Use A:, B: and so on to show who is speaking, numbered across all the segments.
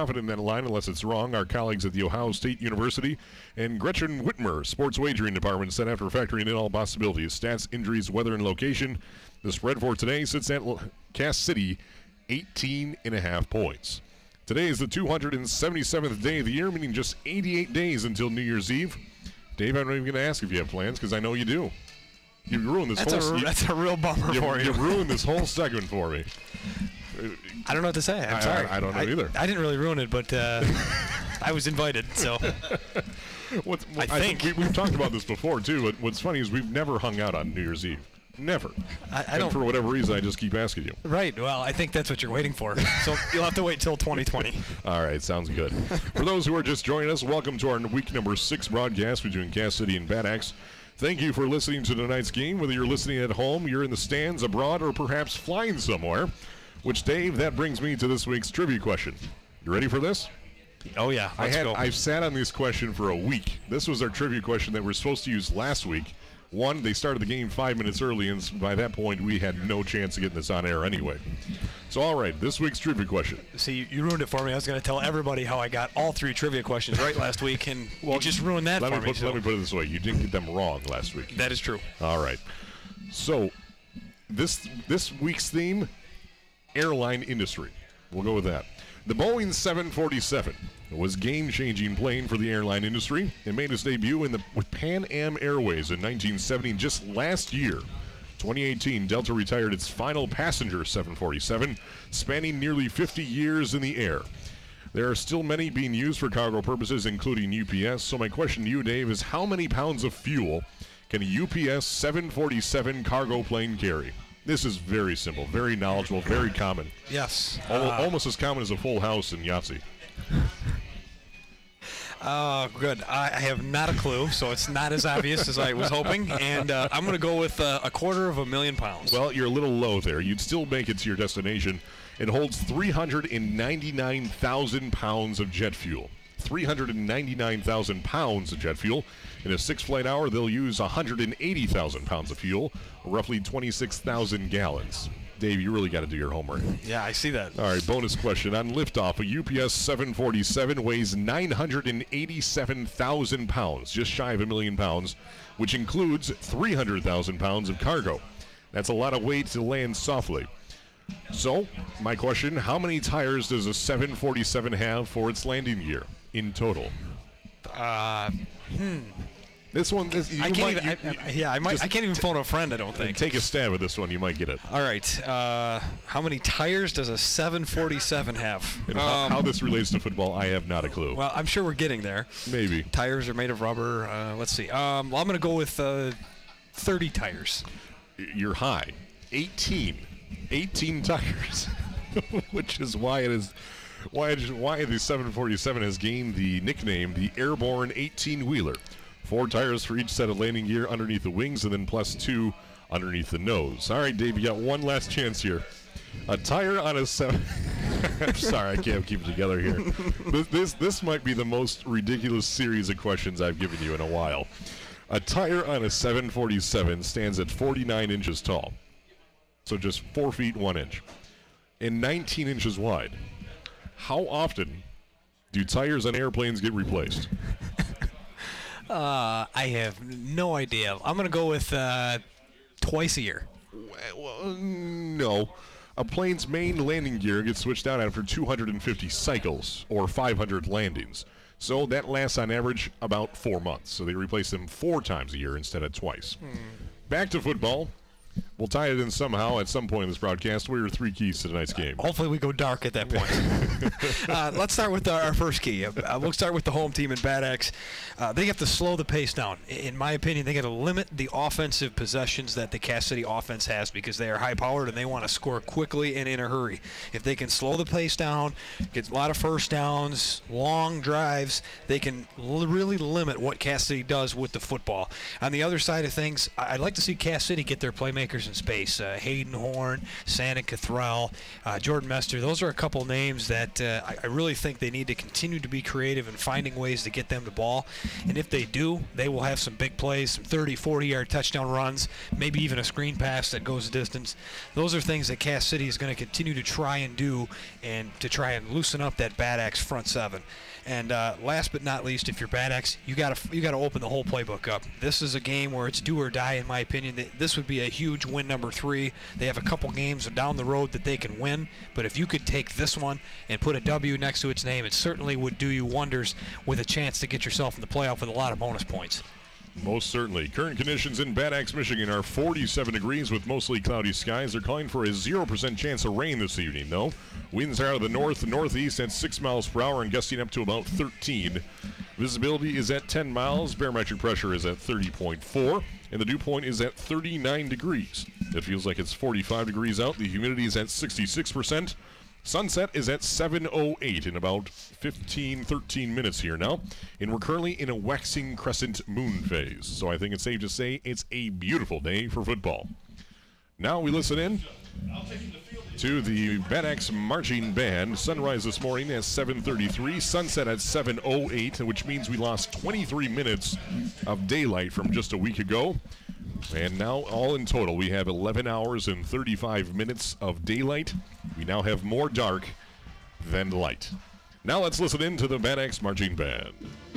A: confident in that line unless it's wrong. Our colleagues at The Ohio State University and Gretchen Whitmer, Sports Wagering Department, said after factoring in all possibilities, stats, injuries, weather, and location, the spread for today sits at Cass City, 18.5 points. Today is the 277th day of the year, meaning just 88 days until New Year's Eve. Dave, I'm not even going to ask if you have plans, because I know you do. You ruined this
B: That's a real bummer for you.
A: You ruined this whole segment for me.
B: I don't know what to say. I'm sorry.
A: I don't know either.
B: I didn't really ruin it, but I was invited, so.
A: I think we've talked about this before, too. But what's funny is we've never hung out on New Year's Eve. Never.
B: I don't.
A: For whatever reason, I just keep asking you.
B: Right. Well, I think that's what you're waiting for. So you'll have to wait till 2020.
A: All right. Sounds good. For those who are just joining us, welcome to our week number 6 broadcast between Cass City and Bad Axe. Thank you for listening to tonight's game. Whether you're listening at home, you're in the stands, abroad, or perhaps flying somewhere. Which, Dave, that brings me to this week's trivia question. You ready for this?
B: Oh, yeah. Let's go.
A: I've sat on this question for a week. This was our trivia question that we're supposed to use last week. One, they started the game 5 minutes early, and by that point, we had no chance of getting this on air anyway. So, all right, this week's trivia question.
B: See, you ruined it for me. I was going to tell everybody how I got all 3 trivia questions right last week, and you just ruined that for me.
A: Let me put it this way. You didn't get them wrong last week.
B: That is true.
A: All right. So, this week's theme, airline industry. We'll go with that. The Boeing 747 was game-changing plane for the airline industry. It made its debut with Pan Am Airways in 1970. Just last year, 2018, Delta retired its final passenger 747, spanning nearly 50 years in the air. There are still many being used for cargo purposes, including UPS. So my question to you, Dave, is how many pounds of fuel can a UPS 747 cargo plane carry? This is very simple, very knowledgeable, very common.
B: Yes.
A: Almost as common as a full house in Yahtzee.
B: Good. I have not a clue, so it's not as obvious as I was hoping. And I'm going to go with 250,000 pounds.
A: Well, you're a little low there. You'd still make it to your destination. It holds 399,000 pounds of jet fuel. 399,000 pounds of jet fuel. In a 6-flight hour, they'll use 180,000 pounds of fuel, roughly 26,000 gallons. Dave, you really got to do your homework.
B: Yeah, I see that.
A: All right, bonus question. On liftoff, a UPS 747 weighs 987,000 pounds, just shy of 1 million pounds, which includes 300,000 pounds of cargo. That's a lot of weight to land softly. So, my question, how many tires does a 747 have for its landing gear in total? This one, I
B: can't even phone a friend, I don't think.
A: Take a stab at this one, you might get it.
B: All right. How many tires does a 747 have?
A: And how this relates to football, I have not a clue.
B: Well, I'm sure we're getting there.
A: Maybe.
B: Tires are made of rubber. Let's see. I'm going to go with 30 tires.
A: You're high. 18 tires, which is why the 747 has gained the nickname the Airborne 18-wheeler. 4 tires for each set of landing gear underneath the wings, and then plus 2 underneath the nose. All right, Dave, you got one last chance here. A tire on a 7. I'm sorry, I can't keep it together here. This might be the most ridiculous series of questions I've given you in a while. A tire on a 747 stands at 49 inches tall, so just 4 feet 1 inch, and 19 inches wide. How often do tires on airplanes get replaced?
B: I have no idea. I'm going to go with twice a year.
A: Well, no. A plane's main landing gear gets switched out after 250 cycles, or 500 landings. So that lasts on average about 4 months. So they replace them 4 times a year instead of twice. Back to football. We'll tie it in somehow at some point in this broadcast. What are your 3 keys to tonight's game?
B: Hopefully we go dark at that point. Let's start with our first key. We'll start with the home team in Bad Axe. They have to slow the pace down. In my opinion, they got to limit the offensive possessions that the Cass City offense has because they are high-powered and they want to score quickly and in a hurry. If they can slow the pace down, get a lot of first downs, long drives, they can really limit what Cass City does with the football. On the other side of things, I'd like to see Cass City get their playmakers players in space. Hayden Horn, Sandon Cathrall, Jordan Mester. Those are a couple names that I really think they need to continue to be creative in finding ways to get them the ball. And if they do, they will have some big plays, some 30, 40-yard touchdown runs, maybe even a screen pass that goes a distance. Those are things that Cass City is going to continue to try and do, and to try and loosen up that Bad Axe front seven. And last but not least, if you're Bad Axe, you got to open the whole playbook up. This is a game where it's do or die, in my opinion. This would be a huge win number 3. They have a couple games down the road that they can win, but if you could take this one and put a W next to its name, it certainly would do you wonders with a chance to get yourself in the playoff with a lot of bonus points.
A: Most certainly. Current conditions in Bad Axe, Michigan are 47 degrees with mostly cloudy skies. They're calling for a 0% chance of rain this evening, though. Winds are out of the north-northeast at 6 miles per hour and gusting up to about 13. Visibility is at 10 miles. Barometric pressure is at 30.4. And the dew point is at 39 degrees. It feels like it's 45 degrees out. The humidity is at 66%. Sunset is at 7:08 in about 13 minutes here now. And we're currently in a waxing crescent moon phase. So I think it's safe to say it's a beautiful day for football. Now we listen in to the Bad Axe Marching Band. Sunrise this morning at 7:33. Sunset at 7:08, which means we lost 23 minutes of daylight from just a week ago. And now, all in total, we have 11 hours and 35 minutes of daylight. We now have more dark than light. Now let's listen in to the Bad Axe Marching Band.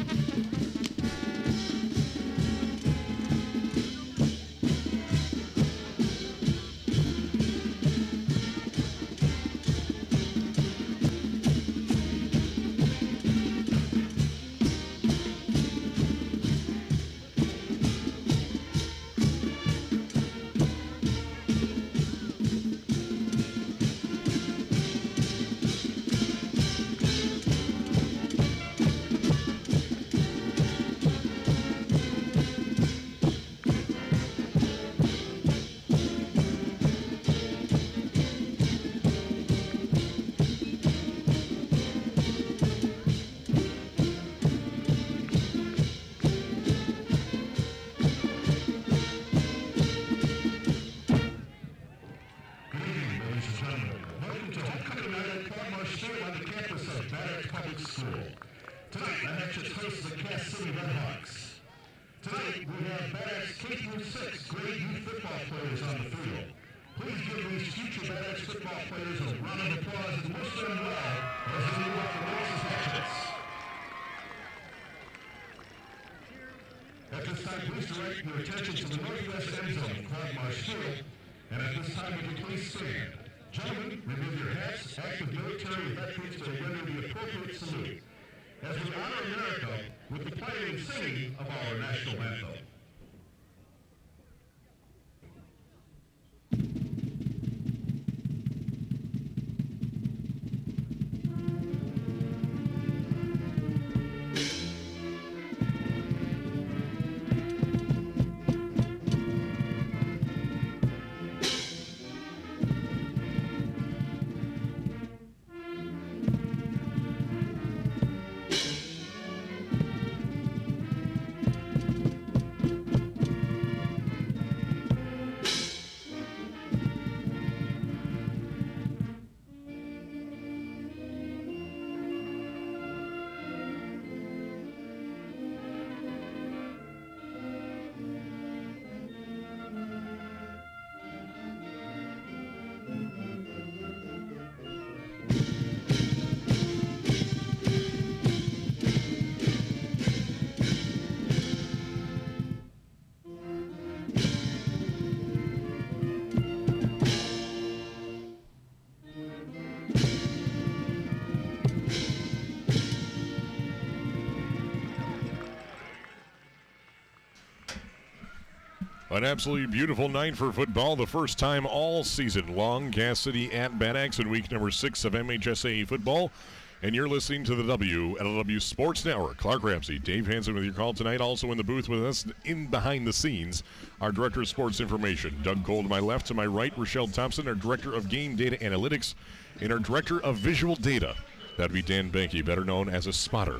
A: An absolutely beautiful night for football. The first time all season long. Cass City at Bad Axe in week number 6 of MHSAA football. And you're listening to the WLW Sports Network. Clark Ramsey, Dave Hansen with your call tonight. Also in the booth with us in behind the scenes, our Director of Sports Information, Doug Cole to my left. To my right, Rochelle Thompson, our Director of Game Data Analytics, and our Director of Visual Data. That'd be Dan Banky, better known as a spotter.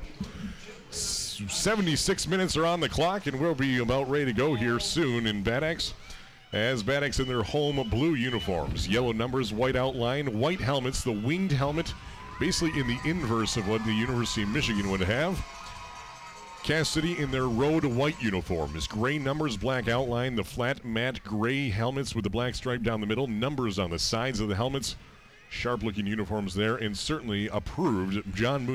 A: 76 minutes are on the clock, and we'll be about ready to go here soon in Bad Axe. As Bad Axe in their home blue uniforms, yellow numbers, white outline, white helmets, the winged helmet, basically in the inverse of what the University of Michigan would have. Cass City in their road white uniforms, gray numbers, black outline, the flat matte gray helmets with the black stripe down the middle, numbers on the sides of the helmets, sharp looking uniforms there, and certainly approved. John Moon